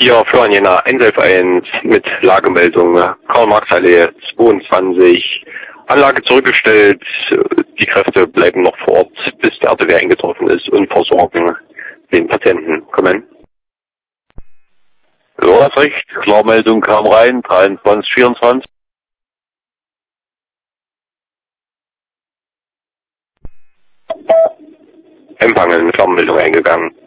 Hier Florian Jena, Einsatzvereins mit Lagemeldung Karl-Marx-Allee 22. Anlage zurückgestellt. Die Kräfte bleiben noch vor Ort, bis der RTW eingetroffen ist und versorgen den Patienten. Kommen. Du hast recht. Klarmeldung kam rein. 23, 24. Empfangen, Klarmeldung eingegangen.